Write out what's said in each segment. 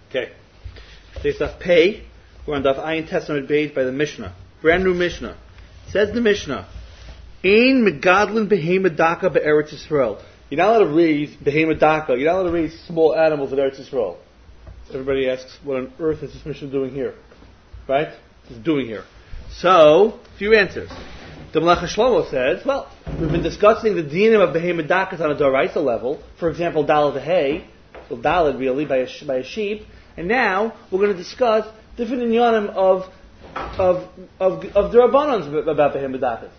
Okay. Today's Daf Pei. We're on Daf Ayin Testament Beis by the Mishnah. Brand new Mishnah. Says the Mishnah, Ein megadlin behema daka be'eretz Yisrael. You're not allowed to raise behema daka. You're not allowed to raise small animals in Eretz Yisrael. So everybody asks, what on earth is this Mishnah doing here? Right? It's doing here. So, a few answers. The Melech Shlomo says, well, we've been discussing the dinim of behema dakas on a doraisa level. For example, dalad hay, so dalad really by a sheep. And now we're going to discuss different inyanim of D'Rabbanans about behema dakas.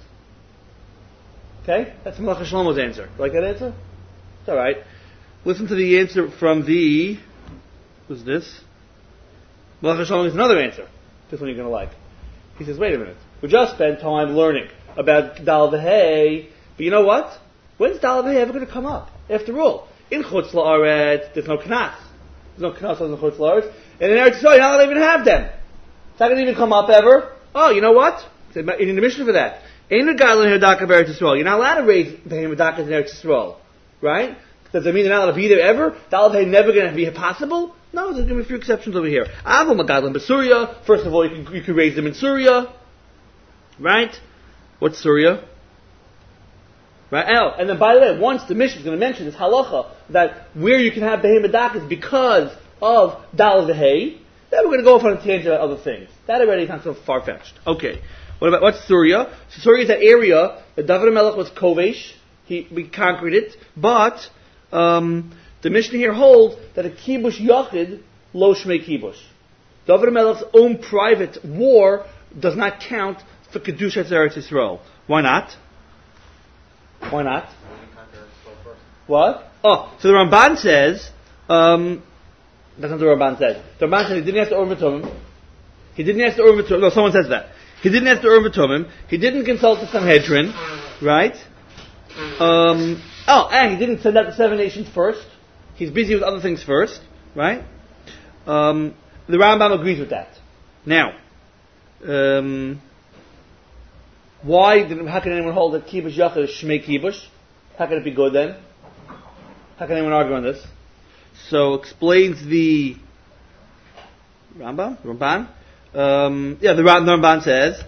Okay? That's Melech Shlomo's answer. You like that answer? It's alright. Listen to the answer from the... Who's this? Melech Shlomo has another answer. This one you're going to like. He says, wait a minute. We just spent time learning about Dal V'Hei, but you know what? When's Dal V'Hei ever going to come up? After all, in Chutz La'aretz, there's no Knas. There's no Knas on the Chutz La'aretz. And in Eretz Yisrael, you're not going to even have them. It's not going to even come up ever. Oh, you know what? You need a mission for that. Ain't a guy learning Hadaka of Eretz Yisrael. You're not allowed to raise Behema Dakas in Eretz Yisrael. Right? Does that mean they're not allowed to be there ever? Dal V'Hei never going to be possible? No, there's going to be a few exceptions over here. Avol Magadlim B'Surya. First of all, you can raise them in Surya. Right? What's Surya? Right? Oh, and then by the way, once the Mishnah is going to mention this halacha that where you can have behema dakas because of Dal V'Hei, then we're going to go off on a tangent about other things. That already is not so far-fetched. Okay. What's Surya? So Surya is that area that David HaMelech was kovesh. We conquered it. But the Mishnah here holds that a kibush yachid lo shmei kibush. David HaMelech's own private war does not count for Kedushat Eretz Yisrael. Why not? Why not? What? Oh, so the Ramban says, that's not what the Ramban says. The Ramban says he didn't ask the Urim V'Tumim. He didn't ask the Urim V'Tumim. No, someone says that. He didn't ask the Urim V'Tumim. He didn't consult the Sanhedrin. Right? And he didn't send out the 7 nations first. He's busy with other things first. Right? The Rambam agrees with that. Now, how can anyone hold that kibush yachid is shmei kibush? How can it be good then? How can anyone argue on this? So explains the Ramban. The Ramban says,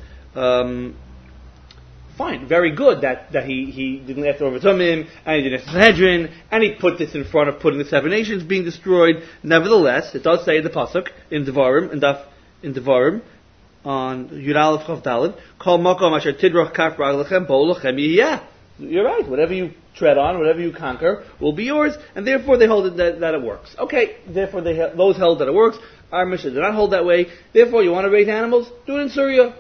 fine, very good that he didn't ask the Urim V'Tumim and he didn't ask the Sanhedrin and he put this in front of putting the 7 nations being destroyed. Nevertheless, it does say in the pasuk in Devarim. On Yud Aleph Chav Daled, Kol Makom Asher Tidroch Kaf Raglechem Bo Lachem Yiyeh. You're right. Whatever you tread on, whatever you conquer, will be yours, and therefore they hold that it works. Okay, therefore those held that it works. Our Mishnah did not hold that way. Therefore, you want to raise animals? Do it in Syria.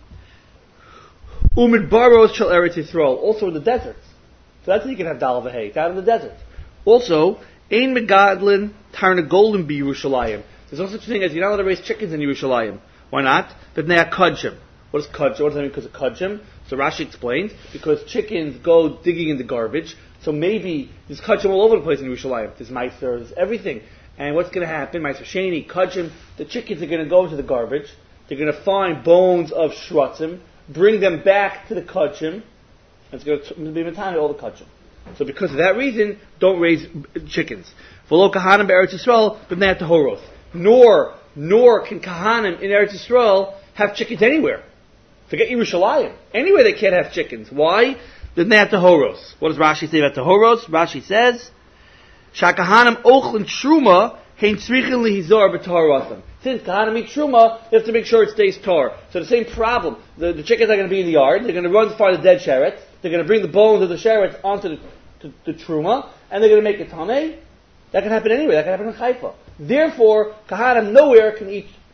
Umid Baros Shel Eretz Yisrael. Also in the deserts. So that's how you can have Dal V'Hei. It's out in the desert. Also, Ein Megadlin Tarnagolim Bi Yerushalayim. There's no such thing as you're not allowed to raise chickens in Yerushalayim. Why not? But they are kudshim. What is kudshim? What does that mean because of kudshim? So Rashi explains, because chickens go digging in the garbage, so maybe there's kudshim all over the place in Yerushalayim. There's meiser, there's everything. And what's going to happen? Meiser sheni, kudshim, the chickens are going to go into the garbage, they're going to find bones of shrutzim, bring them back to the kudshim, and it's going to be matana all the kudshim. So because of that reason, don't raise chickens. V'lo kahanim be'eretz Yisrael, but not to horos. Nor can Kahanim in Eretz Yisrael have chickens anywhere. Forget Yerushalayim. Anywhere they can't have chickens. Why? They're not Tahoros. What does Rashi say about Tahoros? Rashi says, Shakahanim ochlin truma hein tzrichin lihizor b'tahorasim. Since Kahanim eat truma, you have to make sure it stays tar. So the same problem. The chickens are going to be in the yard. They're going to run as far as the dead sheretz. They're going to bring the bones of the sheretz onto the truma, and they're going to make it tameh. That can happen anywhere. That can happen in Haifa. Therefore, Kahanim nowhere can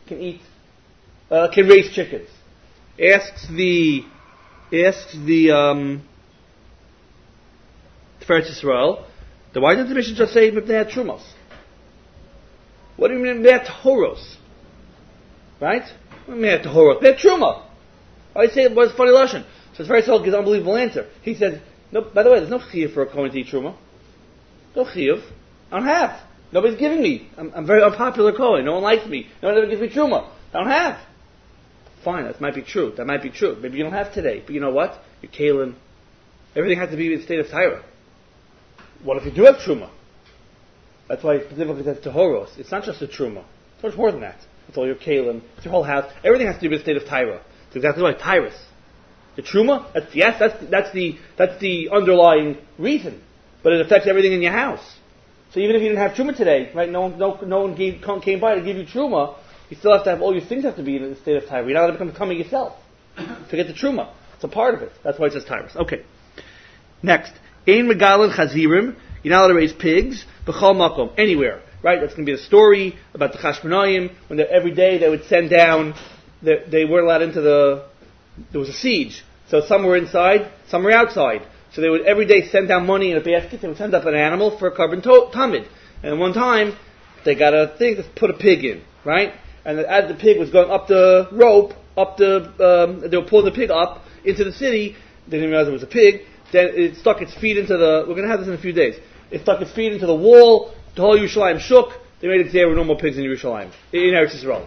raise chickens. Asks the Tiferes Yisrael, then why didn't the Mishnah just say Mipnei Trumos? What do you mean Mipnei Horos? Right? Mipnei Horos. Mipnei Truma. I say it was funny lashon. So Tiferes Yisrael gives an unbelievable answer. He said, no. By the way, there's no chiyuv for a kohen to eat truma. No chiyuv. I don't have. Nobody's giving me. I'm very unpopular Kohen. No one likes me. No one ever gives me truma. I don't have. Fine, that might be true. Maybe you don't have today. But you know what? You're Kalim. Everything has to be in the state of Tyra. What if you do have truma? That's why it specifically says Tahoros. It's not just a truma. It's much more than that. It's all your kalim, it's your whole house. Everything has to do with the state of Tyra. It's exactly right, Tyrus. The truma, that's the underlying reason, but it affects everything in your house. So even if you didn't have truma today, right? No one came by to give you truma. You still have to have all your things have to be in the state of Tyra. You're not allowed to become tummy yourself to get the truma. It's a part of it. That's why it says Tyrus. Okay. Next, ein megalin chazirim. You're not allowed to raise pigs. B'chol makom, anywhere. Right? That's going to be the story about the Chashmonaim when every day they would send down. They weren't allowed into the. There was a siege, so some were inside, some were outside. So they would every day send down money in a basket. They would send up an animal for a carbon tamid. And one time, they got a thing to put a pig in, right? And as the pig was going up the rope, they were pulling the pig up into the city. They didn't realize it was a pig. Then it stuck its feet into the. We're going to have this in a few days. It stuck its feet into the wall. The whole Yerushalayim shook. They made it there were no more pigs in Yerushalayim in Eretz Yisrael.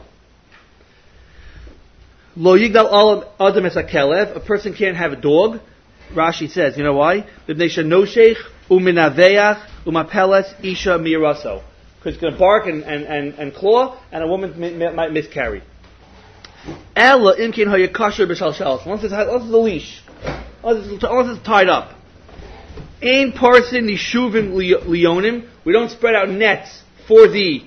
Lo yigdal adam es hakelev. A person can't have a dog. Rashi says, you know why? B'bnei shenoshech u'minaveach u'mapeles isha miraso. Because it's going to bark and claw, and a woman might miscarry. Ella imkin hayakasher b'shalshalos. Unless it's a leash. Unless it's tied up. Ein parsin nishuvim lionim. We don't spread out nets for the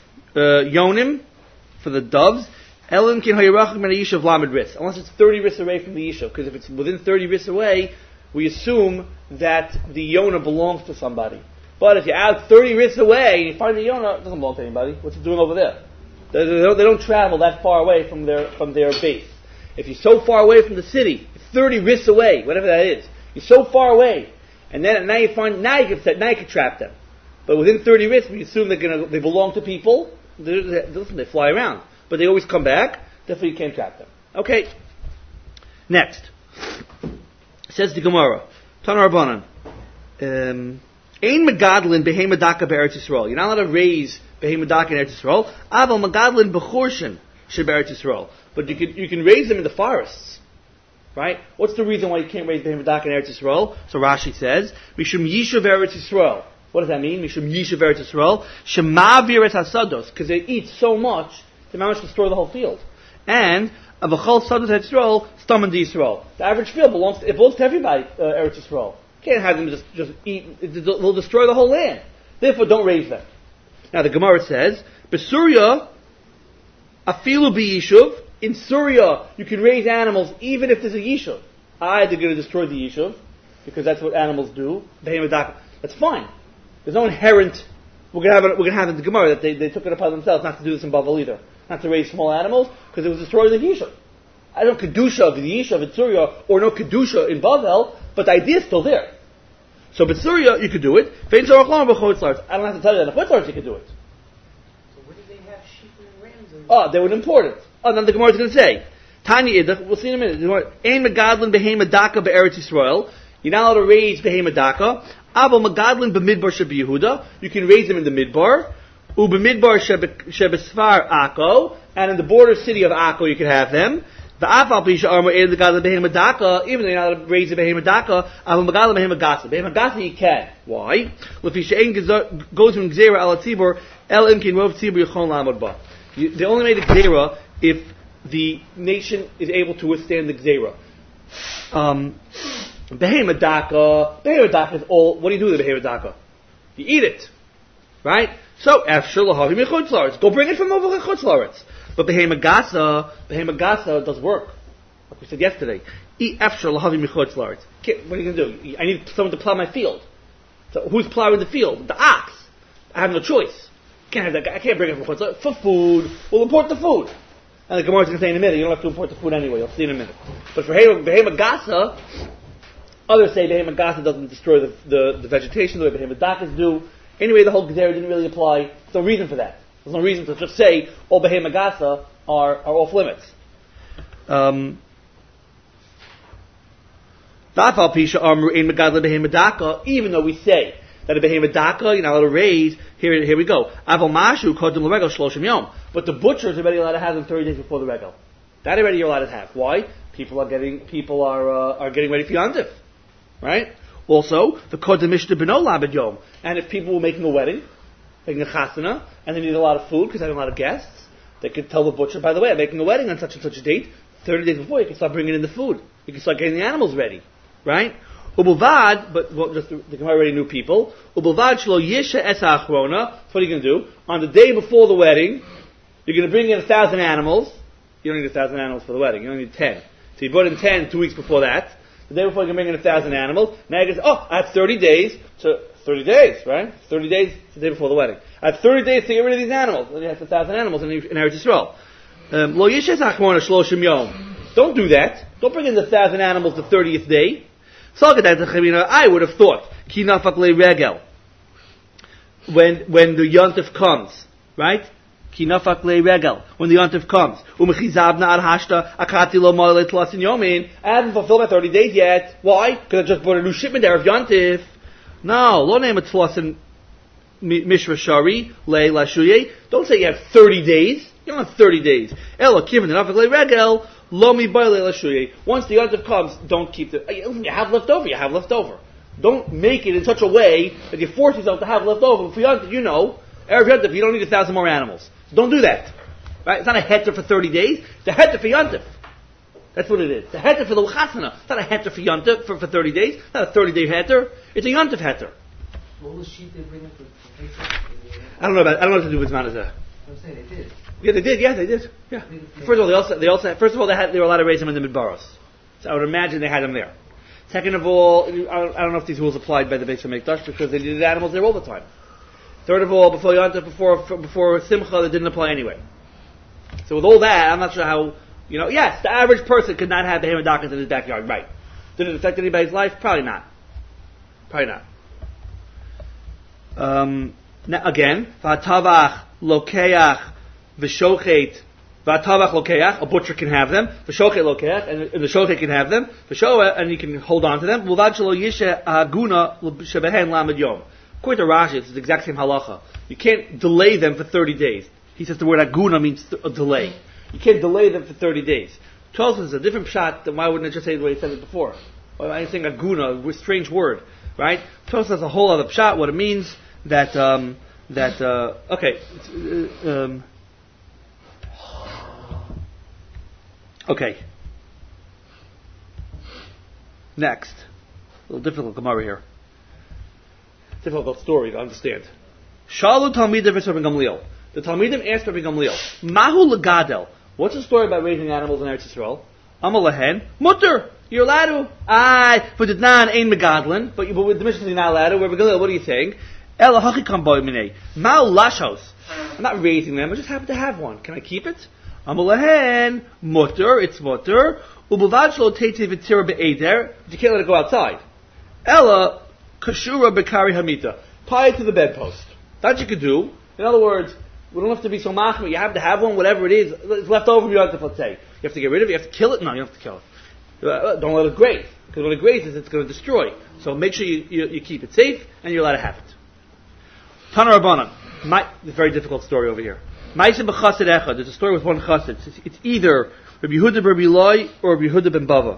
yonim, for the doves. Elim kin hayarachim min yishuv lamed ris. Unless it's 30 ris away from the yishuv, because if it's within 30 ris away, we assume that the yonah belongs to somebody. But if you're out 30 ris away and you find the yonah, it doesn't belong to anybody. What's it doing over there? They don't travel that far away from their base. If you're so far away from the city, 30 ris away, whatever that is, you're so far away, and now you can trap them. But within 30 ris, we assume they belong to people. They fly around. But they always come back, therefore you can't trap them. Okay. Next. Says the Gemara. Tana Rabbanan. Ein megadlin behemadaka be'eretz Yisrael. You're not allowed to raise behemadaka in Eretz Yisrael. Aval megadlin bechorshin she'be'eretz Yisrael. But you can raise them in the forests. Right? What's the reason why you can't raise behemadaka in Eretz Yisrael? So Rashi says, Mishum yishuv Eretz Yisrael. What does that mean? Mishum yishuv Eretz Yisrael. Shemavir et hasados. Because they eat so much, they manage to destroy the whole field. And avachal sados Eretz Yisrael, staman di Yisrael. The average field belongs to everybody, Eretz Yisrael. You can't have them just eat. They'll destroy the whole land. Therefore, don't raise them. Now the Gemara says, Besurya, afilu bi yishuv. In Syria, you can raise animals even if there's a yishuv. They're going to destroy the yishuv because that's what animals do. That's fine. There's no inherent. We're going to have in the Gemara that they took it upon themselves not to do this in Bavel either, not to raise small animals because it was destroying the yishuv. I don't kedusha of the yishuv in Syria or no kedusha in Bavel, but the idea is still there. So, but Syria you could do it. I don't have to tell you that in Chutzlars you could do it. So where do they have sheep and rams? They would import it. Then the Gemara is going to say, Tanya Idach, we'll see in a minute. Ein megadlin behemadaka be'eretz Yisrael. You're not allowed to raise behemadaka. Abo megadlin b'midbar shebe Yehuda. You can raise them in the midbar. B'midbar shebesfar Akko. And in the border city of Akko you can have them. V'afal pisha armo ein megadlin behemadaka. Even though you're not allowed to raise the behemadaka, abo megadlin behemagasa. Behemagasa you can. Why? L'fisha ein goes from gzera ala tzibur el imkin rov tzibur yichon lamod ba. They only made a gzera if the nation is able to withstand the gzera. Behemadaka is all. What do you do with the behemadaka? You eat it, right? So after lahavi mechutzlaretz, go bring it from over chutzlaretz. But behemagasa does work, like we said yesterday. Eat after lahavi mechutzlaretz. What are you going to do? I need someone to plow my field. So who's plowing the field? The ox. I have no choice. I can't bring it from chutzlaretz for food. We'll import the food. And the Gemara is going to say in a minute, you don't have to import the food anyway. You'll see in a minute. But for behemagasa, others say behemagasa doesn't destroy the vegetation the way behemadakas do. Anyway, the whole Gezerah didn't really apply. There's no reason for that. There's no reason to just say all behemagasa are off limits. Even though we say that a behemadaka you're not allowed to raise, here we go. But the butchers are already allowed to have them 30 days before the regal. That already you're allowed to have. Why? People are getting ready for Yantif, right? Also, the Kodem Mishnah B'no Labed Yom. And if people were making a wedding, making a chasana, and they need a lot of food because they have a lot of guests, they could tell the butcher, by the way, I'm making a wedding on such and such a date. 30 days before, you can start bringing in the food. You can start getting the animals ready, right? Ubulvad, but just the Gemara already knew people. Ubulvad shlo yisha esa achrona. What are you going to do? On the day before the wedding, you're going to bring in 1,000 animals. You don't need 1,000 animals for the wedding. You only need 10. So you brought in 10 2 weeks before that. The day before you can bring in 1,000 animals. Now you can say, I have 30 days. So 30 days, right? 30 days the day before the wedding. I have 30 days to get rid of these animals. Then you have 1,000 animals in Eretz Yisrael. Lo yishes achmona shloshim yom. Don't do that. Don't bring in the 1,000 animals the 30th day. I would have thought ki nafak le regel. When the yontif comes, right? Ki nafak le regel. When the yontif comes, umechizabna al hashta akati lo moile tlasin yomin. I haven't fulfilled my 30 days yet. Why? Because I just bought a new shipment there of yontif. No, lo name it tlasin mishra shari le lashuye. Don't say you have 30 days. You don't have 30 days. Elo kivin nafak le regel. Lomi baile lashuye. Once the yontif comes, don't keep the. You have left over. You have left over. Don't make it in such a way that you force yourself to have left over. For yontif, erev yontif, you don't need 1,000 more animals. So don't do that. Right? It's not a heter for 30 days. It's a heter for yontif. That's what it is. It's a heter for the chasana. It's not a heter for yontif for 30 days. It's not a 30-day heter. It's a yontif heter. What was sheep they bring in for I don't know what to do with Zmanazeh. I'm saying they did. Yeah, they did. Yeah, they did. Yeah. First of all, they also first of all they were allowed to raise them in the midbaros. So I would imagine they had them there. Second of all, I don't know if these rules applied by the Beis Hamikdash because they needed animals there all the time. Third of all, before Simcha, they didn't apply anyway. So with all that, I'm not sure how. Yes, the average person could not have the hamadakas in his backyard. Right? Did it affect anybody's life? Probably not. Now again, v'atavach lokeach v'shochet v'atavach lokeach. A butcher can have them. V'shochet lokeach, and the shochet can have them. V'shoah, and he can hold on to them. V'uvad shelo yishe haguna shebehen lamed yom. According to Rashi, it's the exact same halacha. You can't delay them for 30 days. He says the word aguna means a delay. You can't delay them for 30 days. Tosfos is a different pshat. Then why wouldn't I just say the way he said it before? Why am I saying aguna, a strange word, right? Tosfos has a whole other pshat. What it means that okay. Next, a little difficult Gemara here. Difficult story to understand. Shalu Talmidim v'Rabbi Gamliel. The Talmidim asked Rabbi Gamliel, Mahu legadel. What's the story about raising animals in Eretz Yisrael? Amalahen mutter. You're allowed to. But it's not ein megadlin. But with the Mishnah, you're not allowed to. Rabbi Gamliel, what are you saying? Ela hachikam boy minei. Ma'u lashos. I'm not raising them. I just happen to have one. Can I keep it? Amalahen mutter. It's mutter. Ubavad shlo teitei v'tira be'eder. But you can't let it go outside. Ela kashura bekari hamita. Tie it to the bedpost. That you could do. In other words, we don't have to be so machmir. You have to have one, whatever it is. It's left over. You have to, let's say, you have to get rid of it. You have to kill it. No, you don't have to kill it. Don't let it graze, because when it grazes, it's going to destroy. So make sure you keep it safe, and you're allowed to have it. Tana Rabbanan. It's a very difficult story over here. Ma'aseh b'chassid echad. There's a story with one chassid. It's either Rabbi Yehuda ben Rabbi Eloi or Rabbi Yehuda ben Bava.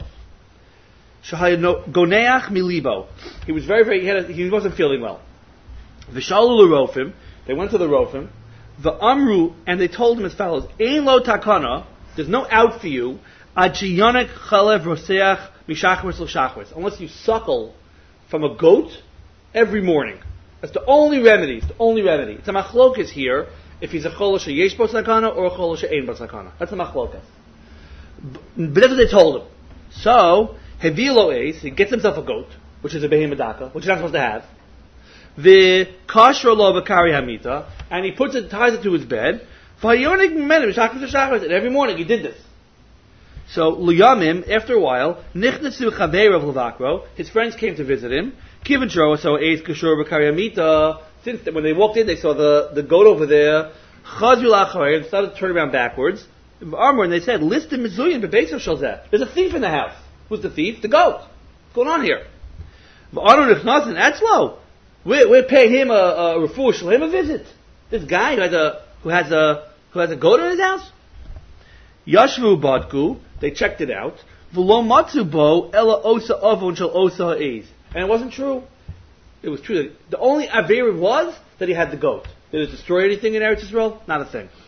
Goneach milibo. He was he wasn't feeling well. V'shalu l'rofim. They went to the rofim. V'amru, and they told him as follows: Ein lo takana. There's no out for you. Achiyonik chalev roseach mishachris l'shachris. Unless you suckle from a goat every morning. That's the only remedy. It's a machlokas here. If he's a chol sheyesh bo sakana or a chol she'ein bo sakana. That's a machlokas. But that's what they told him. So hevilo eis, he gets himself a goat, which is a behemadaka, which you're not supposed to have. The kashra lo b'kari hamita, and he ties it to his bed. V'hayonik menem mishachris l'shachris, and every morning he did this. So liyamim, after a while, nichnasu chaveirav levakro, his friends came to visit him. Kivitro, so eis kashur b'kari hamita. Since when they walked in, they saw the goat over there. Chazul acharei, and started to turn around backwards. And they said, "List the mizuyin bebeisov shalzeh." There's a thief in the house. Who's the thief? The goat. What's going on here? V'aron nichnasin etzlo. We're paying him a refuah, him a visit. This guy who has a goat in his house. Yashvu badku. They checked it out. V'lo matzu bo ela osa avon shel osa ha'ez. And it wasn't true. It was true. The only aver was that he had the goat. Did it destroy anything in Eretz Yisrael? Not a thing.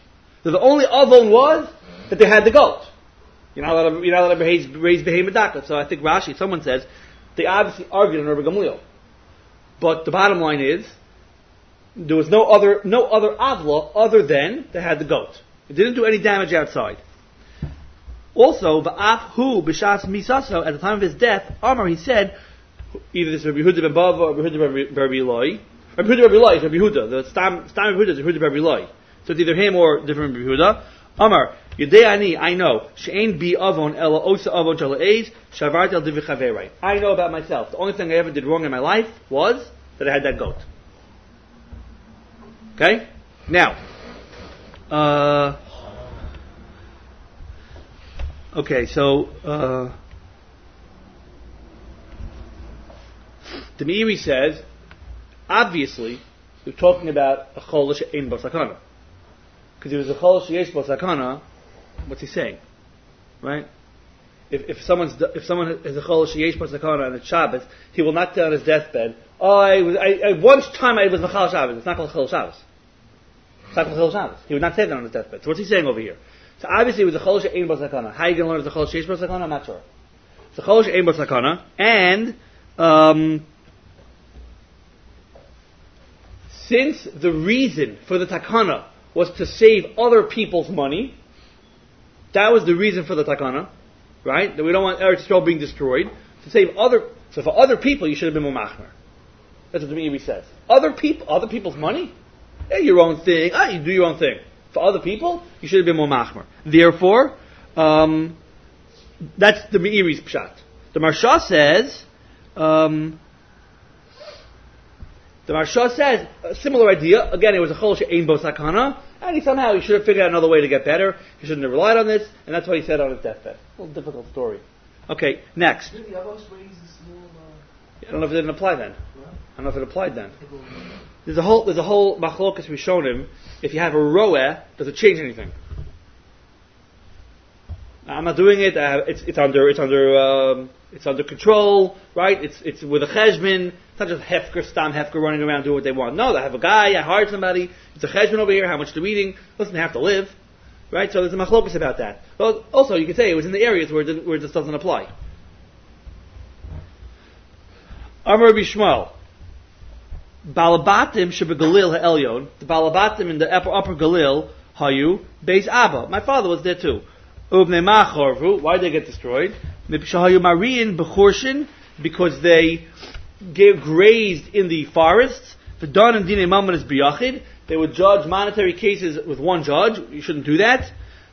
So the only avon was that they had the goat. You're not allowed to raise behemoth dakat. So I think Rashi, someone says, they obviously argued on Rabbi Gamliel. But the bottom line is, there was no other avla other than they had the goat. It didn't do any damage outside. Also, va'af hu b'shas misaso, at the time of his death, Amar, he said, either this Rabbi Yehuda ben Bava or Rabbi Yehuda ben Rabbi Eloi. Rabbi Yehuda ben Rabbi Eloi is Rabbi Yehuda. The stam of Rabbi Yehuda is Rabbi Yehuda ben Rabbi Eloi. So it's either him or different Rabbi Yehuda. Amar, Yedei ani, I know, she'ein bi avon ela osa avon shala'ez, shavarti al divi chaverai. I know about myself. The only thing I ever did wrong in my life was that I had that goat. Okay? Now, okay, so, the Meiri says, obviously, we're talking about a chol she'ein bo sakana. Because if it was a chol she'esh bo sakana, what's he saying? Right? If someone is a chol she'esh bo sakana and it's Shabbos, he will not tell on his deathbed, once time I was mechal Shabbos. It's not called chol Shabbos. It's not called chol Shabbos. He would not say that on his deathbed. So what's he saying over here? So obviously it was a chol she'ein bo sakana. How are you going to learn it's a chol she'esh bo sakana? I'm not sure. It's a chol she'ein bo sakana, and since the reason for the takana was to save other people's money, that was the reason for the takana, right? That we don't want Eretz Yisrael being destroyed. So for other people, you should have been more machmer. That's what the Meiri says. Other people's money? Yeah, your own thing. You do your own thing. For other people, you should have been more machmer. Therefore, that's the Meiri's pshat. The Marsha says, a similar idea. Again, it was a chol she'ein bo sakana, and he should have figured out another way to get better. He shouldn't have relied on this, and that's what he said on his deathbed. A little difficult story. Okay, next. Did the Avos raise the small? I don't know if it didn't apply then. I don't know if it applied then. There's a whole machlokas we've shown him. If you have a roeh, does it change anything? I'm not doing it. It's under control, right? It's with a cheshbon. It's not just stam hefker running around doing what they want. No, I have a guy. I hired somebody. It's a cheshbon over here. How much they're eating? Doesn't have to live, right? So there's a machlokas about that. Well, also you could say it was in the areas where this doesn't apply. Amar Bishmal, Balabatim shebegalil ha'elyon. The Balabatim in the upper Galil hayu beis Abba. My father was there too. Why did they get destroyed? Because they grazed in the forests. They would judge monetary cases with one judge. You shouldn't do that.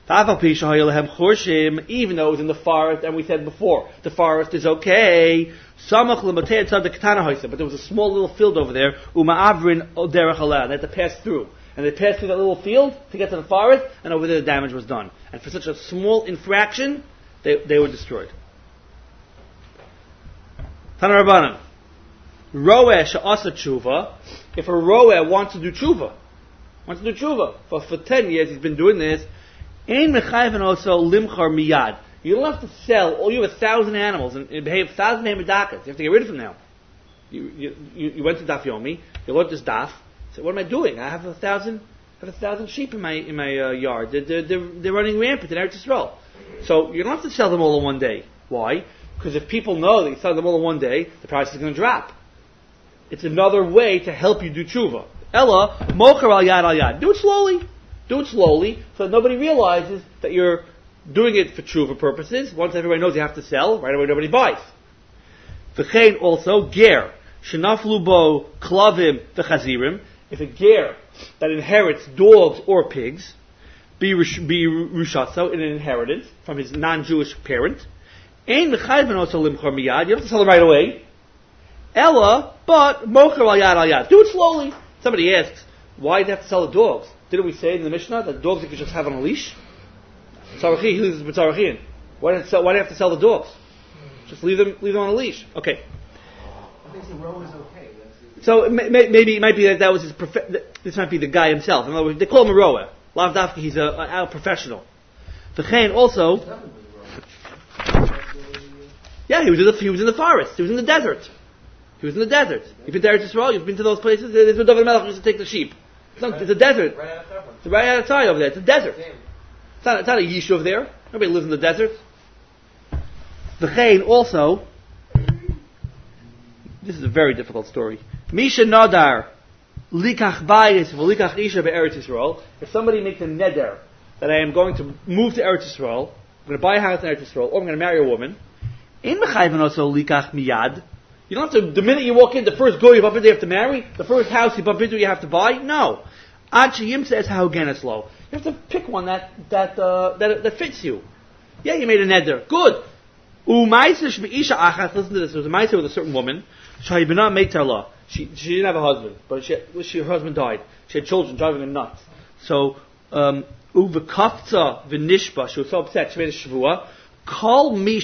Even though it was in the forest, and we said before, the forest is okay. But there was a small little field over there. They had to pass through. And they passed through that little field to get to the forest, and over there the damage was done. And for such a small infraction, they were destroyed. Tana Rabbanan. Roeh she'asa tshuva. If a roeh wants to do tshuva, for 10 years he's been doing this, ein mechayven also limchar miyad. You don't have to sell, you have 1,000 animals, and behave 1,000 medakas. You have to get rid of them now. You went to Daf Yomi, you learned this Daf. So what am I doing? I have 1,000 sheep in my yard. They're running rampant in Eretz Yisrael. So you don't have to sell them all in one day. Why? Because if people know that you sell them all in one day, the price is going to drop. It's another way to help you do tshuva. Ella mocher al yad. Do it slowly, so that nobody realizes that you're doing it for tshuva purposes. Once everybody knows you have to sell, right away nobody buys. V'chein also ger shenaflu bo klavim v'chazirim. If a ger that inherits dogs or pigs be rushatzo in an inheritance from his non-Jewish parent, ein mechayven also limchor miyad. You don't have to sell it right away. Ella, but mocher al yad. Do it slowly. Somebody asks, why do you have to sell the dogs? Didn't we say in the Mishnah that dogs you could just have on a leash? Tzarachi, he loses b'tzarachin. Why do you have to sell the dogs? Just leave them on a leash. Okay. I think the row is okay. So maybe it might be that was his this might be the guy himself. In other words, they call him a rower. Lav dafka, he's a professional. V'chein also. Yeah, he was in the forest. He was in the desert. You've been to Eretz Yisrael. You've been to those places. There's where David Melech used to take the sheep. It's a desert. Right out of Hebron. It's right out of Tyre over there. It's a desert. Same. It's not a yishuv there. Nobody lives in the desert. V'chein also, this is a very difficult story. Misha nadar likach bayis v'likach isha be'eretz Yisrael. If somebody makes a neder that I am going to move to Eretz Yisrael, I'm going to buy a house in Eretz Yisrael, or I'm going to marry a woman, in mechayven also likach miyad. You don't have to, the minute you walk in, the first girl you bump into you have to marry, the first house you bump into you have to buy. No. Ad sheyim says how again it's low. You have to pick one that fits you. Yeah, you made a neder. Good. U'maisa shmeisha achas. Listen to this. There was a maisa with a certain woman. Shayibana meitar la. She didn't have a husband, but her husband died. She had children driving her nuts. So uvekafta v'nishba. She was so upset. She made a shavua. Call me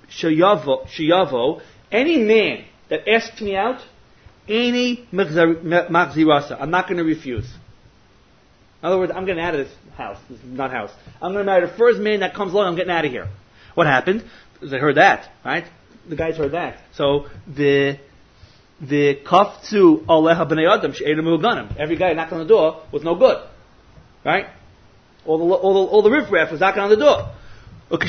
sheyavo. Any man that asks me out, any machzirasa. I'm not going to refuse. In other words, I'm getting out of this house. This is not house. I'm going to marry the first man that comes along. I'm getting out of here. What happened? They heard that, right? The guys heard that. So the kaftu aleha b'nei adam she'einu mehuganim. Every guy knocked on the door was no good, right? All the riffraff was knocking on the door. When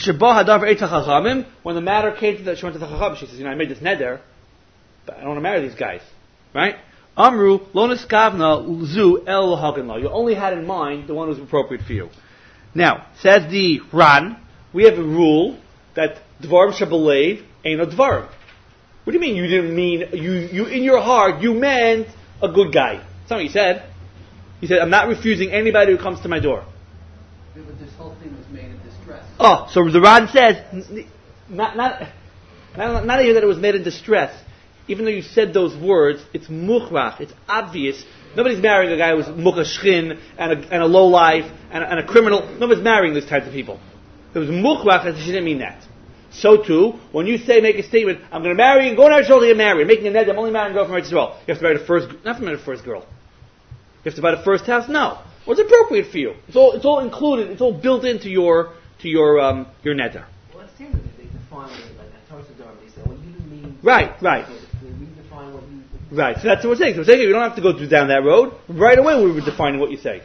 the matter came to she went to the Chacham, she says, I made this neder, but I don't want to marry these guys. Right? Amru, lo niskavna zu el haganla. You only had in mind the one who's appropriate for you. Now, says the Ran, we have a rule that dvarim shabalev ain't a dvarim. What do you mean you didn't mean, you in your heart, you meant a good guy? That's not what you said. You said, I'm not refusing anybody who comes to my door. But this whole thing was made in distress. Oh, so the Ran says, not even that it was made in distress. Even though you said those words, it's mukhrach, it's obvious. Nobody's marrying a guy who's mukashchin and a low life and a criminal. Nobody's marrying these types of people. It was mukhrach, and she didn't mean that. So too, when you make a statement, I'm going to marry and go to Eretz Yisrael to get married, making a neder, I'm only marrying a girl from Eretz Yisrael. You have to marry the first, not to marry the first girl. You have to buy the first house? No. What's appropriate for you? It's all included. It's all built into your neder. Well, it seems that they define it like that. Towards the door, they say, well, you didn't mean. Right. They redefine what you. Right. So that's what we're saying. So we're saying we don't have to go down that road. Right away we were defining what you say.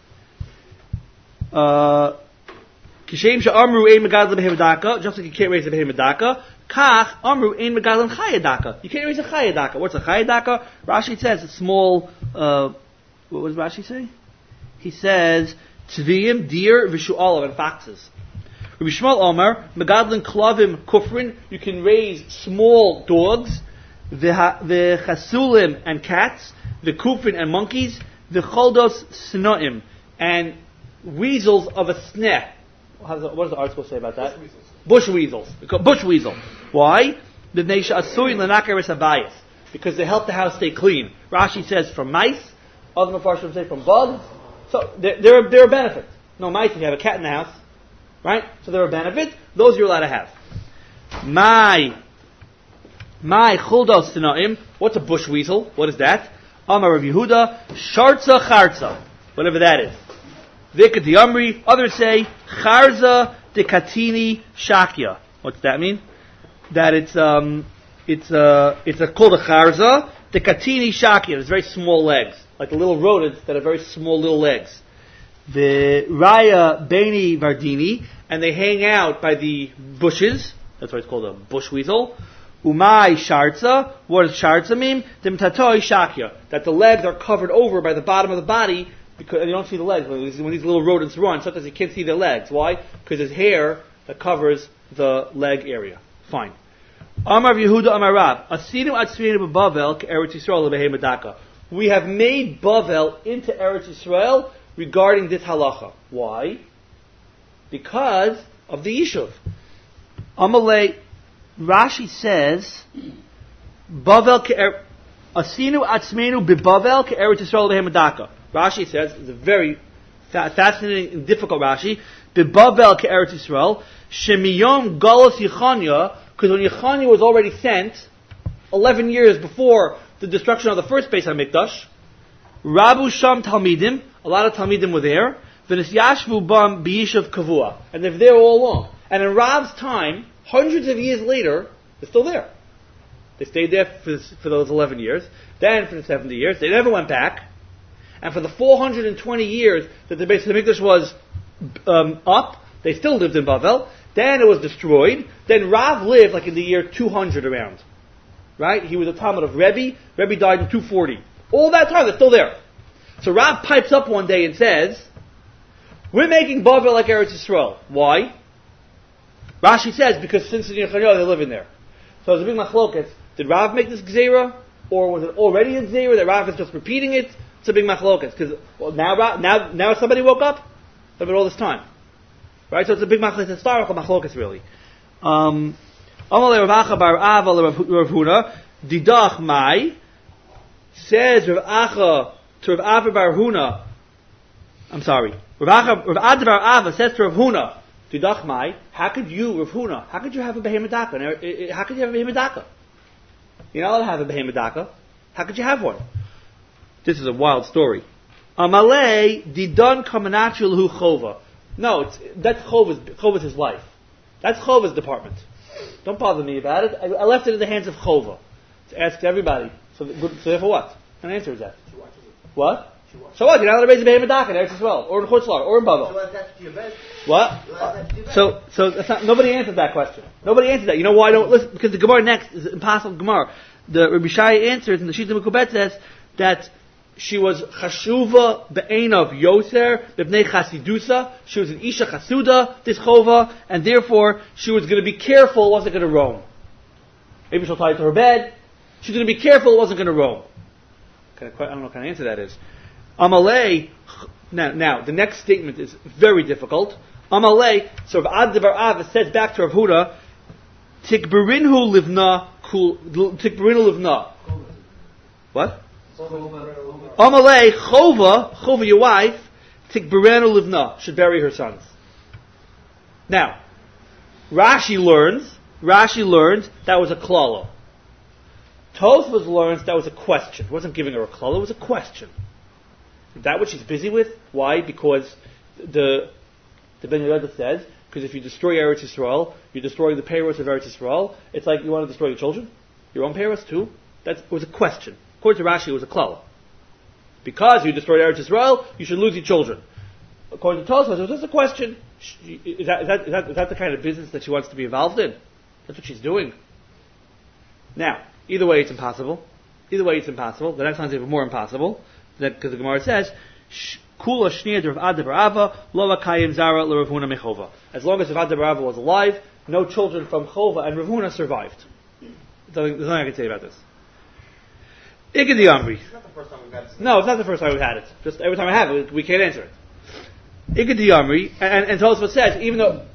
Kishem she'amru ein megadlim behemedaka, just like you can't raise a behemedaka. Kach amru ein megadlim chayadaka. You can't raise a chayadaka. What's a chayadaka? Rashi says a small. What does Rashi say? He says tzviyim, deer, v'shu'alav, and foxes. Rabbi Shmuel Omer, megadlin klavim kufrin. You can raise small dogs, v'chasulim and cats, v'kufrin and monkeys, v'choldos snoim and weasels of a sneh. What does the article say about that? Bush weasels. Bush weasel. Why? Because they help the house stay clean. Rashi says from mice. Other Mepharshim say from bugs. So there are benefits. No mice if you have a cat in the house, right? So there are benefits. Those you're allowed to have. My chuldos tinaim. What's a bush weasel? What is that? Amar Rav Yehuda sharza charza. Whatever that is. Vika diamri. Others say charza de katini shakya. What's that mean? That it's called a charza de katini shakya. It's very small legs, like the little rodents that have very small little legs. The raya beni vardini, and they hang out by the bushes. That's why it's called a bush weasel. Umai sharza. What does sharza mean? Dimtatoi shakya. That the legs are covered over by the bottom of the body. Because you don't see the legs. When these little rodents run, sometimes you can't see their legs. Why? Because there's hair that covers the leg area. Fine. Amar Yehuda Amar Rav. Asinu atzvinu b'Bavel ke'Eretz Yisrael lebehemadaka. We have made Bavel into Eretz Yisrael regarding this halacha. Why? Because of the Yishuv. Amalei, Rashi says, Bavel Asinu atzmenu b'Bavel ke'Eretz Yisrael lebehemadaka. Rashi says, it's a very fascinating and difficult Rashi, B'Bavel ke'Eretz Yisrael, Shemiyom Galus Yechanya, because when Yechanya was already sent, 11 years before the destruction of the first Beis HaMikdash, Rabu Sham Talmidim, a lot of Talmidim were there, V'nis Yashvu Bam B'Yishav Kavua, and they're there all along. And in Rav's time, hundreds of years later, they're still there. They stayed there for those 11 years, then for the 70 years, they never went back. and for the 420 years that the Beis Hamikdash was up, they still lived in Bavel. Then it was destroyed. Then Rav lived like in the year 200 around. Right? He was a Talmud of Rebbe. Rebbe died in 240. All that time, they're still there. So Rav pipes up one day and says, we're making Bavel like Eretz Yisrael. Why? Rashi says, because since in Yechariah they're living there. So there's a big machloket. Did Rav make this Gzeira? Or was it already a Gzeira that Rav is just repeating it? It's a big machloket. Because now somebody woke up? Of it all this time. Right? So it's a big machloket, historical machloket really. Amalei Rav Acha bar Ava Rav Huna, Didach Mai, says Rav Acha to Rav Ava bar Huna, Rav Ad bar Ava says to Rav Huna, Didach Mai, how could you, Rav Huna, how could you have a behemoth daka? How could you have a behemoth daka? You're not allowed to have a behemoth daka. How could you have one? This is a wild story. Amalei Didon Kamanachul Hu Chova. No, that's Chova's his life. That's Chova's department. Don't bother me about it. I left it in the hands of Chova. To ask everybody. So therefore what? What kind of answer is that? What? So what? You're not allowed to raise a behemoth daka in Eretz Yisrael, or in Chutzlar, or in Bavel. What? So that's not, nobody answered that question. Nobody answered that. You know why I don't listen? Because the Gemara next is impossible Gemara. The Rabbi Shai answers, and the Shita Mekubet says that she was chashuva be'einav yoser b'bnei chasidusa. She was an isha chasuda, this chova, and therefore she was going to be careful, wasn't going to roam. Maybe she'll tie it to her bed. She's going to be careful, wasn't going to roam. I don't know what kind of answer that is. Amalei. Now the next statement is very difficult. Amalei. So Rav Ad bar Ava says back to Rav Huda, Tikberinhu livna kul. Tikberinhu livna. What? Amalei Chova, your wife, Tikberenu livna, should bury her sons. Now, Rashi learns that was a klala. Tosfos learns that was a question. It wasn't giving her a klala, it was a question. Is that what she's busy with? Why? Because the Ben Yehuda says, because if you destroy Eretz Yisrael, you're destroying the peiros of Eretz Yisrael. It's like you want to destroy your children, your own peiros too. It was a question. According to Rashi, it was a klala. Because you destroyed Eretz Yisrael, you should lose your children. According to Tosfos, it was just a question. Is that the kind of business that she wants to be involved in? That's what she's doing. Now, either way, it's impossible. The next one's even more impossible. Because the Gemara says, Kula Shniyad Rav Ad bar Ava, Lo Kayim Zara Rav Huna Mechova. As long as Rav Ad bar Ava was alive, no children from Chova and Rav Huna survived. There's nothing I can say about this. Igadi Amri. It's not the first time we've had it. No, it's not the first time we've had it. Just every time I have it, we can't answer it. Igadi Amri, and Tosfos says, even though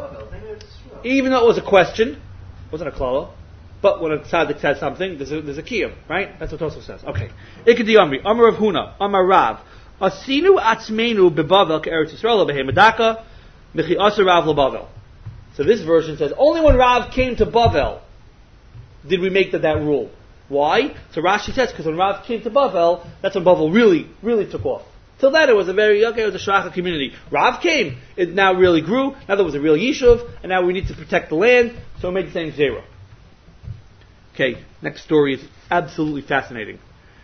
it was a question, it wasn't a klala, but when a tzaddik says something, there's a kiyum, right? That's what Tosfos says. Okay. Igadi Amri, Amar Rav Huna, Amar Rav, Asinu atzmeinu bebavel ke'eretz Yisrael behemedaka, michi asa Rav lebavel. So this version says, only when Rav came to Bavel did we make that rule. Why? So Rashi says, because when Rav came to Bavel, that's when Bavel really took off. Till then it was it was a shracha community. Rav came, it now really grew, now there was a real yishuv, and now we need to protect the land, so it made the same zero. Okay, next story is absolutely fascinating.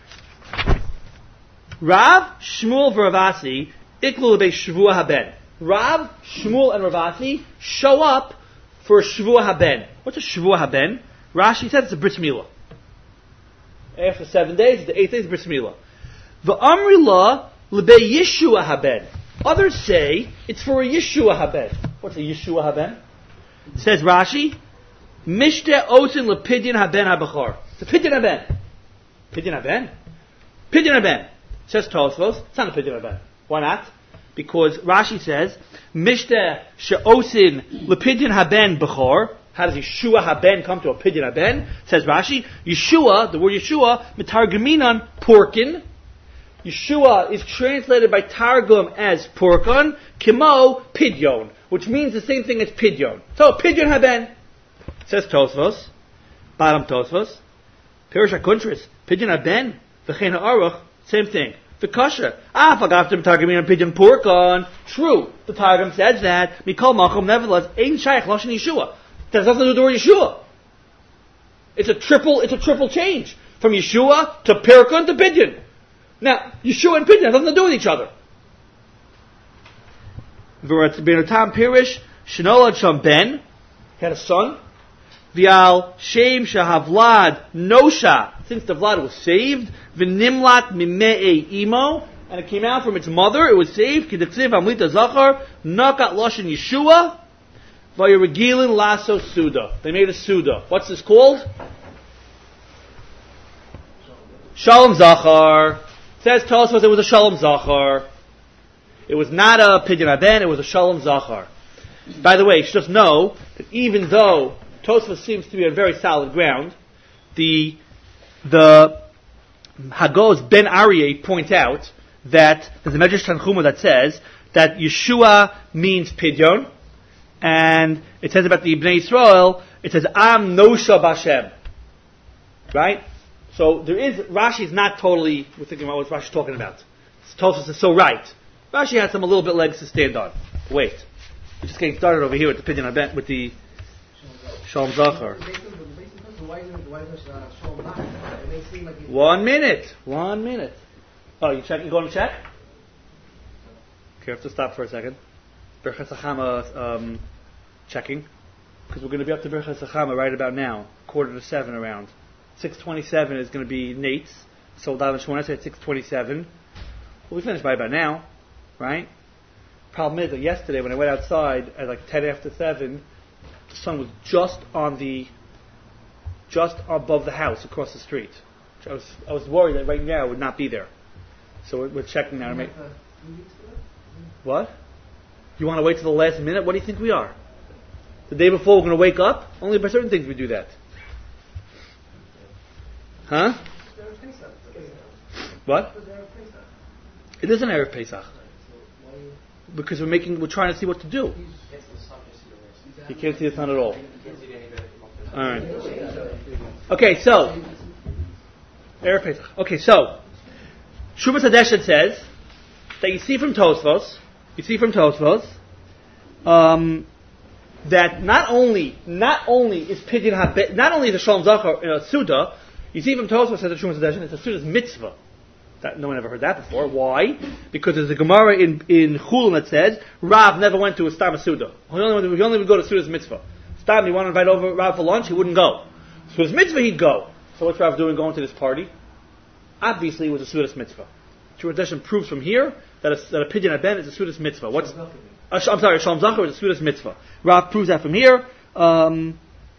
Rav, Shmuel, Ravasi, Iklu Lebei Shavua Haben. Rav, Shmuel, and Ravasi show up for a Shavua Haben. What's a Shavua Haben? Rashi said it's a bris milah. After 7 days, the 8th day is bris milah. The Amrila Lebei Yeshua Haben. Others say it's for a Yeshua Haben. What's a Yeshua Haben? Says Rashi, Mishte Osin Lepidyon Haben HaBachar. It's a Pidyon Haben. Pidyon Haben? Pidyon Haben. Says Tosfos, it's not a Pidyon Haben. Why not? Because Rashi says, Mishte She'osin Lepidyon Haben Bachar. How does Yeshua Haben come to a Pidyon Haben? Says Rashi, Yeshua, the word Yeshua, Mitargaminan, porkin. Yeshua is translated by Targum as porkon, Kimo, Pidyon, which means the same thing as Pidyon. So, Pidyon Haben. Says Tosfos, bottom Tosfos, Pirush HaKuntris, Pidyon Haben, V'chein HaAruch, same thing. V'kasha, Fagaftim Targaminan Pidyon porkon. True, the Targum says that, Mikol Malchum, nevertheless, Ein Shaykh Lashon Yeshua. That has nothing to do with the word Yeshua. It's a triple change. From Yeshua to Pirkon to Pidyon. Now, Yeshua and Pidyon have nothing to do with each other. V'ratam Pirish, Shenolad Sham Ben, had a son. V'al Shem Shahavlad Nosha, since the Vlad was saved. V'nimlat Mimei Imo, and it came out from its mother, it was saved. K'deksiv Amlita Zachar, Nakat Loshen Yeshua, V'yiragilin Lasso Suda. They made a Suda. What's this called? Shalom Zachar. It says Tosfos it was a Shalom Zachar. It was not a Pidyon Haben, it was a Shalom Zachar. By the way, you should just know that even though Tosfos seems to be on very solid ground, the Hagos Ben Aryeh point out that there's a Medrash Tanchuma that says that Yeshua means Pidyon, and it says about the Bnei Yisrael, it says Am Nosha Bashem. Right? So there is, Rashi is not totally, we're thinking about what Rashi's talking about. Tosfos is so right. Rashi has some a little bit legs to stand on. Wait. We're just getting started over here with the Pidyon Haben, with the Shalom Zachar. 1 minute. 1 minute. Oh, you going to check? Okay, I have to stop for a second. Birchas Hachama checking. Because we're going to be up to Birchas Hachama right about now. 6:45 around. 6:27 is going to be Nate's. Sold out in Shmoneh at 6:27. We'll be finished by about now. Right? Problem is that yesterday when I went outside at like 10 after 7, the sun was just above the house across the street. I was worried that right now it would not be there. So we're checking now. What? You want to wait till the last minute? What do you think we are? The day before we're going to wake up? Only by certain things we do that. Huh? What? It is an Erev Pesach. Because we're trying to see what to do. You can't see the sun at all. Alright. Okay, so Erev Pesach. Okay, so Shumas Hadeshet says that you see from Tosfos that not only is Pidyon Haben, not only is the Shalom Zachar in a Suda, you see from Tosfos says the Shumas Hadeshet it's a Suda's mitzvah. That, no one ever heard that before. Why? Because there's a Gemara in Chulin that says Rav never went to a Stam Suda. He only would go to Suda's mitzvah. Stam, you want to invite over Rav for lunch? He wouldn't go. Suda's mitzvah, he'd go. So what's Rav doing going to this party? Obviously, it was a Suda's mitzvah. Tradition proves from here that a Pidyon Haben is a Suda's mitzvah. Shalom Zachar is a Suda's mitzvah. Rav proves that from here. And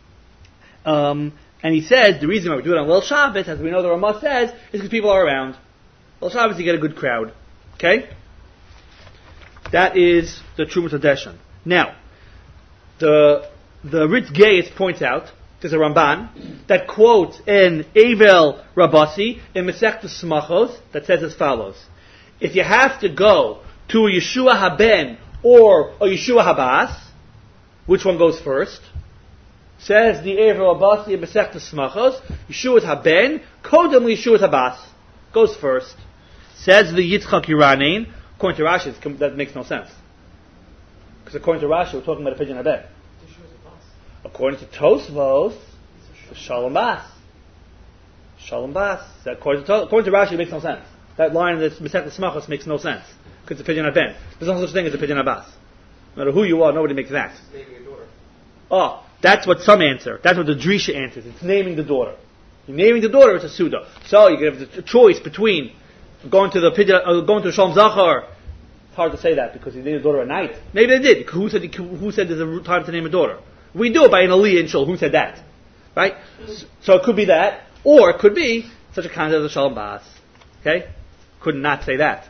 he says the reason why we do it on Leil Shabbos, as we know the Ramah says, is because people are around. Well, Shabbos you get a good crowd. Okay? That is the Trumas Hadeshen. Now, the Ritz Gayes points out, there's a Ramban, that quotes in Avel Rabasi, in Masechta Smachos, that says as follows. If you have to go to a Yeshua Haben or a Yeshua Habas, which one goes first? Says the Avel Rabasi in Masechta Smachos, Yeshua Haben, Kodem Yeshua Habas, goes first. Says the Yitzchak Yiranein, according to Rashi, that makes no sense. Because according to Rashi, we're talking about a Pidyon Haben. According to Tosfos, it's Shalom Bas. Shalom Bas. According to Rashi, it makes no sense. That line in the Masechta Smachos makes no sense. Because it's a Pidyon Haben. There's no such thing as a Pidyon Habas. No matter who you are, nobody makes that. Naming a daughter. Oh, that's what some answer. That's what the Drisha answers. It's naming the daughter. You're naming the daughter, it's a Suda. So you have the choice between going to the Shalom Zachar. It's hard to say that because he named a daughter at night. Maybe they did. Who said there's a time to name a daughter? We do it by an Aliyah and Shul. Who said that? Right? So it could be that, or it could be such a concept as a Shalom Bas. Okay? Could not say that.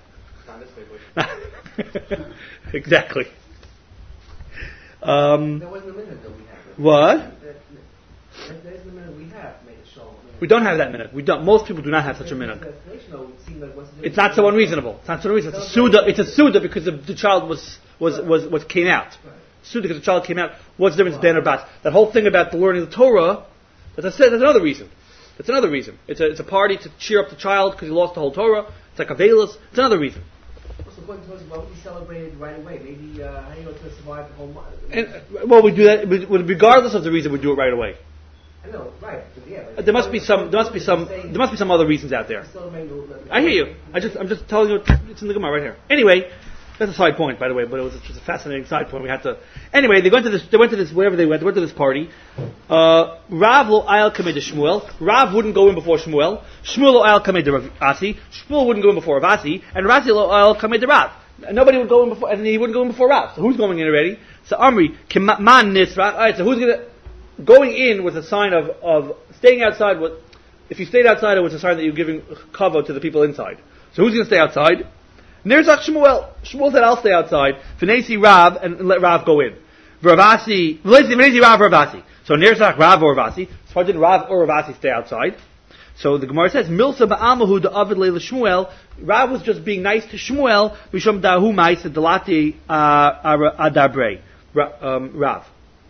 Exactly. There wasn't a minute that we have. What? There's the minute we have made a Shalom. We don't have that minute. We don't. Most people do not have such a minute. It's not so unreasonable. It's not so unreasonable. It's a Suda. It's a Suda because the child came out. Suda because the child came out. What's the difference, Ben or Bat? That whole thing about the learning of the Torah. That's another reason. That's another reason. It's a party to cheer up the child because he lost the whole Torah. It's like a Velas. It's another reason. What's the point? Why would we celebrate it right away? Maybe how you know to survive the whole month. Well, we do that regardless of the reason. We do it right away. I know, right? There must be some other reasons out there. I hear you. I'm just telling you it's in the Gemara right here. Anyway, that's a side point, by the way, but it was just a fascinating side point. We had to. Anyway, they went to this wherever they went to this party. Rav lo ayal kamei de Shmuel. Rav wouldn't go in before Shmuel. Shmuel lo ayal kamei de Rav Asi. Shmuel wouldn't go in before Rav Asi, and Rav Asi lo ayal kamei de Rav. Nobody would go in before, and he wouldn't go in before Rav. So who's going in already? So Amri man nisra. All right, so who's going in was a sign of staying outside. If you stayed outside, it was a sign that you're giving cover to the people inside. So who's going to stay outside? Nirzach Shmuel. Shmuel said, I'll stay outside. V'nesi Rav, and let Rav go in. V'nesi Rav or Ravasi. So Nirzach Rav or Ravasi. So why did Rav or Ravasi stay outside? So the Gemara says, Milsa ba'amahu da'avid leila Shmuel. Rav was just being nice to Shmuel. Mishum da'hu ma'is delati adabrei. Rav.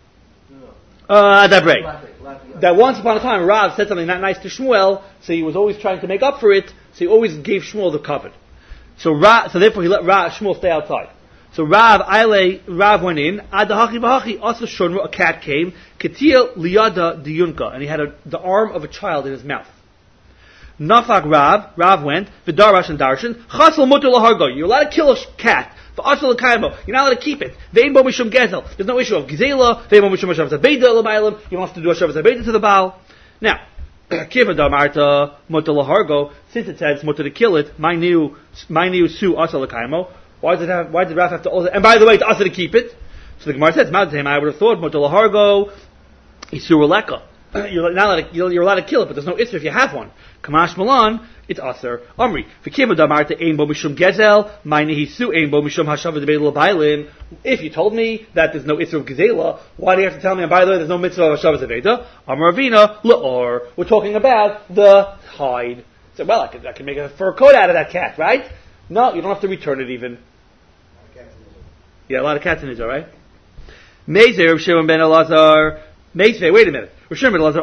That once upon a time Rav said something not nice to Shmuel, so he was always trying to make up for it, so he always gave Shmuel the covet. So therefore he let Shmuel stay outside. So Rav went in, Adahachi Bahachi, also Shonru, a cat came, Ketia Liyada Diyunka, and he had the arm of a child in his mouth. Nafak Rav went, Vidarash and Darshan, Chasal Mutter Lahargo, you're allowed to kill a cat. You're not allowed to keep it. There's no issue of Gizela. You don't have to do a Shavas Abeda to the Baal. Now, Kiva Marta Mutter Lahargo, since it says Mutter to kill it, my new Su Asal Kaimo. Why did Rav have to also? And by the way, to Asa to keep it. So the Gemara says, I would have thought Mutter Lahargo Isur Leka. You're allowed to kill it, but there's no Isra if you have one. Kamash Malan, it's Aser. Omri. V'kiva damarta ein bo mishum gezel, ma'ini hisu ein bo mishum hashava debei l'bailin. If you told me that there's no Isra of gezela, why do you have to tell me, and by the way, there's no mitzvah of hashava zeveda? Amar Ravina, la'or. We're talking about the hide. So, well, I can make a fur coat out of that cat, right? No, you don't have to return it even. Yeah, a lot of cats in Israel, right? Mezer, Shimon ben Elazar, Mezer, wait a minute. You're allowed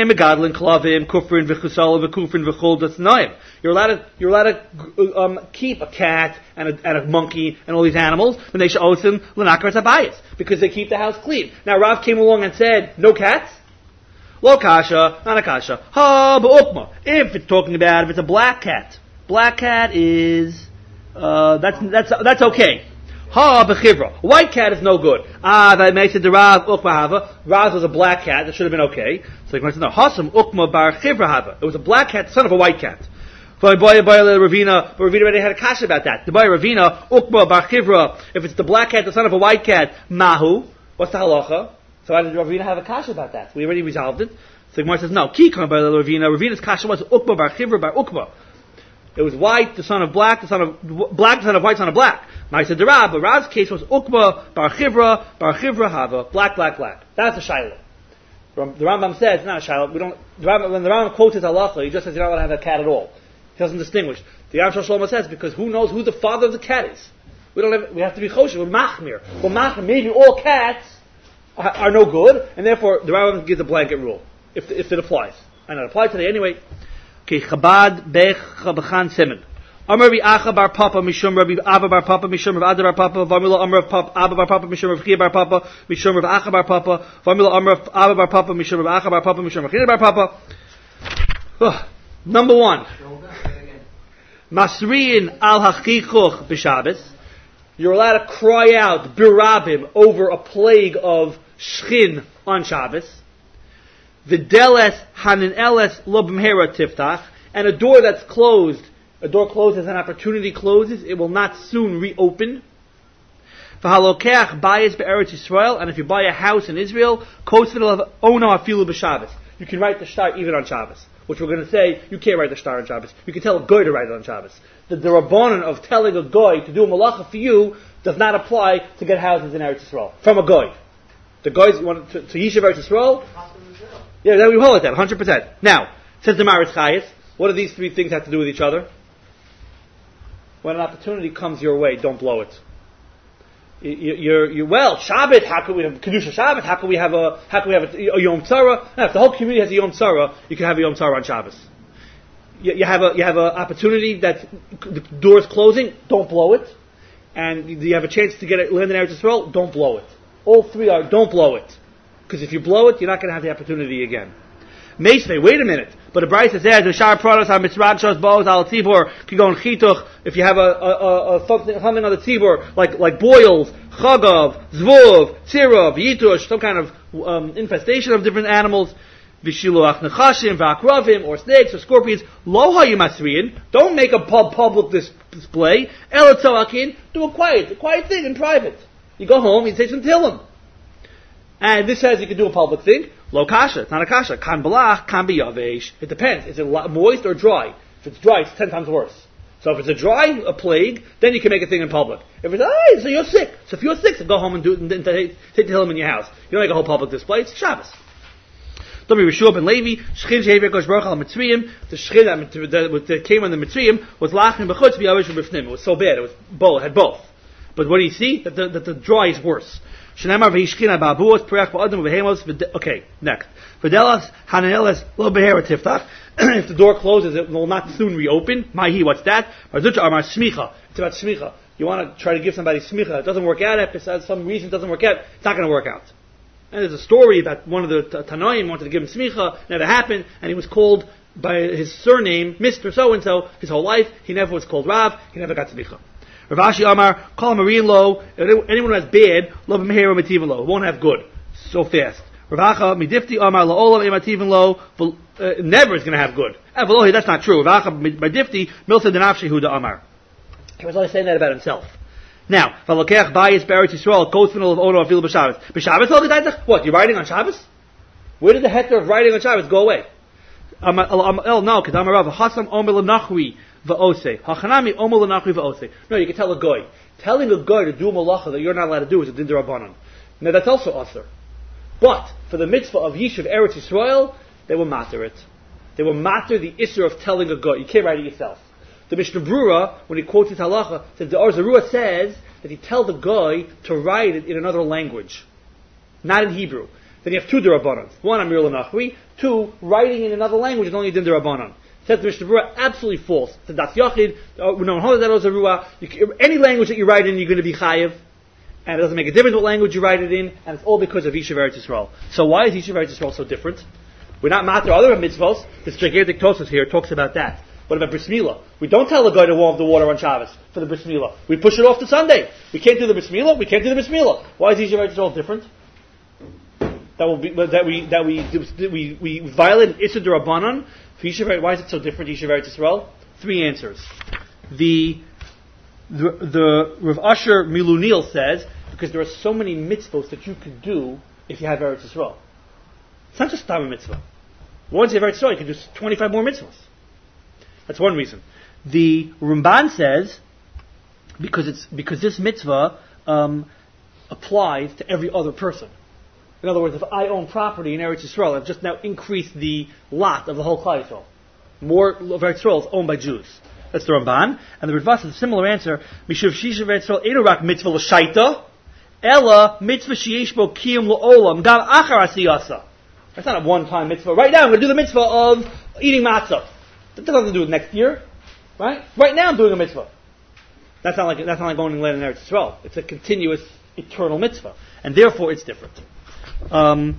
to keep a cat and a monkey and all these animals because they keep the house clean. Now Rav came along and said, no cats? Lo kasha, not a kasha. Ha ba'ukma. If it's talking about if it's a black cat is that's okay. Ha b'chivra. White cat is no good. That makes it the Rav ukma hava. Rav was a black cat. That should have been okay. So he said, no. Hasam ukma bar chivra hava. It was a black cat, son of a white cat. But Ravina already had a kasha about that. The boy Ravina ukma bar chivra. If it's the black cat, the son of a white cat, mahu. What's the halacha? So why did Ravina have a kasha about that? We already resolved it. So the Gemara says, no. Kikon by Ravina. Ravina's kasha was ukma bar chivra bar ukma. It was white, the son of black, the son of white, son of black. I said the Rab, but Rab's case was Ukma, Bar Chivra Hava, black. That's a Shiloh. The Rambam says it's not a Shiloh. When the Rambam quotes his halacha, he just says you're not allowed to have a cat at all. He doesn't distinguish. The Yam Shlomo says because who knows who the father of the cat is? We have to be choshev. We're machmir. Maybe all cats are no good, and therefore the Rambam gives a blanket rule if it applies. And it applies today anyway. Okay, Chabad Bech Chabachan Semen. Amar Rabbi Acha bar Papa Mishum Rabbi Abba bar Papa Mishum Rabbi Ada bar Papa Vamila Amar Abba bar Papa Mishum Rabbi Chia bar Papa Mishum Rabbi Acha bar Papa Vamila Amar Abba bar Papa Mishum Rabbi Acha bar Papa Mishum Rabbi Chia bar Papa. Number one, Masriin al Hachichuch b'Shabbos. You're allowed to cry out birabim over a plague of shchin on Shabbos. V'deles hanin eles lo b'mhera tiftach, and a door that's closed. A door closes, an opportunity closes, it will not soon reopen. V'halokeach bayis be'eretz Yisrael, and if you buy a house in Israel, kosvidel ono afilu b'Shabbos. You can write the shtar even on Shabbos. Which we're going to say, you can't write the shtar on Shabbos. You can tell a goy to write it on Shabbos. The rabbanon of telling a goy to do a malacha for you does not apply to get houses in Eretz Yisrael. From a goy. The goys want to Yishuv Eretz Yisrael? Yeah, then we hold it that, 100%. Now, says the Maris Chayes, what do these three things have to do with each other? When an opportunity comes your way, don't blow it. Well, Shabbat, how can we have Kedusha Shabbat? How can we have a Yom Tzara? Now, if the whole community has a Yom Tzara, you can have a Yom Tzara on Shabbos. You have an opportunity that the door is closing, don't blow it. And you have a chance to get it land in Eretz Yisrael, don't blow it. All three are, don't blow it. Because if you blow it, you're not going to have the opportunity again. Meisvei, wait a minute. But the Bryce says, the Shar Prados are Mitzrag Shos Boaz al Tzibor, can go in Chituch, if you have something on the Tzibor, like boils, Chagav, Zvuv, Tzirav, Yitush, some kind of infestation of different animals, Vishiluach Nechashim, Vakravim, or snakes, or scorpions, Lo Hayu Masriyin, don't make a public display, Elatzoakin, do a quiet thing in private. You go home, you say some Tillim. And this says you can do a public thing. Lo kasha, it's not a kasha. Kan balach, kan biyavesh. It depends. Is it moist or dry? If it's dry, it's 10 times worse. So if it's a plague, then you can make a thing in public. If it's, so you're sick. So if you're sick, so go home and do it and take the hillim in your house. You don't make a whole public display. It's Shabbos. Don't be Rishua ben Levi. Shchin shehever kosh baruch al mitzrayim. The shchin that came on the mitzrayim was lachin b'chutz biyavesh b'fnim. It was so bad. It had both. But what do you see? That the dry is worse. Okay, next. If the door closes, it will not soon reopen. What's that? It's about smicha. You want to try to give somebody smicha. It doesn't work out. If for some reason it doesn't work out, it's not going to work out. And there's a story about one of the Tanoim wanted to give him smicha. Never happened. And he was called by his surname, Mr. So-and-so, his whole life. He never was called Rav. He never got smicha. Rav Ashi Amar, call Marian low. Anyone who has bad, lo b'mehera mativin lo. Won't have good so fast. Rav Acha midifti Amar la'olam emativin lo. Never is going to have good. Avalohi, that's not true. Rav Acha midifti milta denafshi huda Amar. He was only saying that about himself. Now, v'lokeach bayis beretz Yisrael kotzvinol of ono afilu b'Shabbos. B'Shabbos all the time. What? You're writing on Shabbos? Where did the heter of writing on Shabbos go away? No, because Amar Rav Hasam Omer l'nachri. Va'osei. Hachanami omol l'nachri va'osei. No, you can tell a goy. Telling a goy to do a malacha that you're not allowed to do is a din d'Rabbanan. Now that's also usher. But for the mitzvah of Yishuv Eretz Yisrael, they will matter it. They will matter the issur of telling a goy. You can't write it yourself. The Mishnah Brura, when he quotes his halacha, says the Or Zarua says that he tell the goy to write it in another language, not in Hebrew. Then you have two d'Rabbanan. One Amir l'nachri. Two, writing in another language is only a din d'Rabbanan. Says the Mishnah Brura, absolutely false. It's a das yachid. Any language that you write in, you're going to be chayiv, and it doesn't make a difference what language you write it in, and it's all because of Yishuv Eretz Yisrael. So why is Yishuv Eretz Yisrael so different? We're not matter other mitzvos. This gigantic Tosfos here talks about that. What about bris milah? We don't tell a guy to warm the water on Shabbos for the bris milah. We push it off to Sunday. We can't do the bris milah. We can't do the bris milah. Why is Yishuv Eretz Yisrael different? We violate Issur d'Rabbanan. Why is it so different, Yishuv Eretz Yisrael? 3 answers. The Rav Asher Milunil says, because there are so many mitzvahs that you could do if you have Eretz Yisrael. It's not just Tama mitzvah. Once you have Eretz Yisrael, you can do 25 more mitzvahs. That's one reason. The Ramban says, because this mitzvah applies to every other person. In other words, if I own property in Eretz Yisrael, I've just now increased the lot of the whole Klal Yisrael. More of Eretz Yisrael is owned by Jews. That's the Ramban. And the Ritva has a similar answer. Mishuv Shishav Eretz Yisrael Einu Rak Mitzvah L'Shaita Ella Mitzvah Sheyesh Bo Kiyum L'Olam Gam Achar Asiyasa. That's not a one-time mitzvah. Right now I'm going to do the mitzvah of eating matzah. That doesn't have to do with next year. Right? Right now I'm doing a mitzvah. That's not like going and landing in Eretz Yisrael. It's a continuous, eternal mitzvah. And therefore it's different. So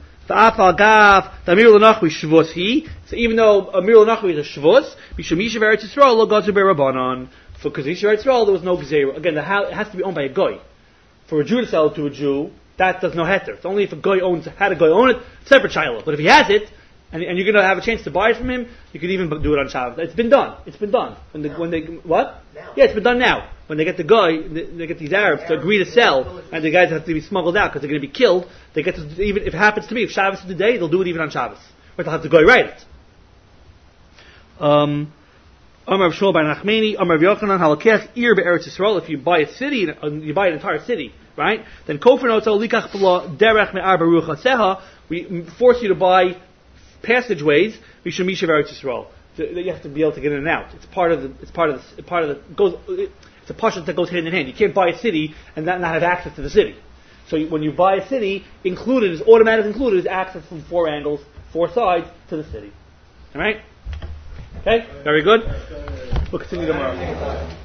even though Amir l'Nachri is a shvus, Mishum Yishuv Eretz Yisrael lo gazu berabanan. Because Yishuv Eretz Yisrael there was no gzeira. Again, it has to be owned by a goy. For a Jew to sell it to a Jew, that does no heter. It's only if a goy had a goy own it, separate shiloh. But if he has it, and you're going to have a chance to buy it from him, you could even do it on Shabbos. It's been done. When they what? Now. Yeah, it's been done now. When they get the guy, they get these Arabs to agree to sell, and the guys have to be smuggled out because they're going to be killed. They get to, even if it happens to me, if Shabbos is the day, they'll do it even on Shabbos. But they'll have to go write it. Amar Rav Shmuel bar Nachmani, Amar Rav Yochanan halakech ir be'eretz Yisrael. If you buy a city, you buy an entire city, right? Then kofer noto likach b'lo derech me'ar baruch haseha. We force you to buy passageways. Mishum Yishuv Eretz Yisrael. You have to be able to get in and out. It's a pashut that goes hand in hand. You can't buy a city and not have access to the city. So when you buy a city, automatically included is access from 4 angles, 4 sides to the city. Alright? Okay? Very good. We'll continue tomorrow.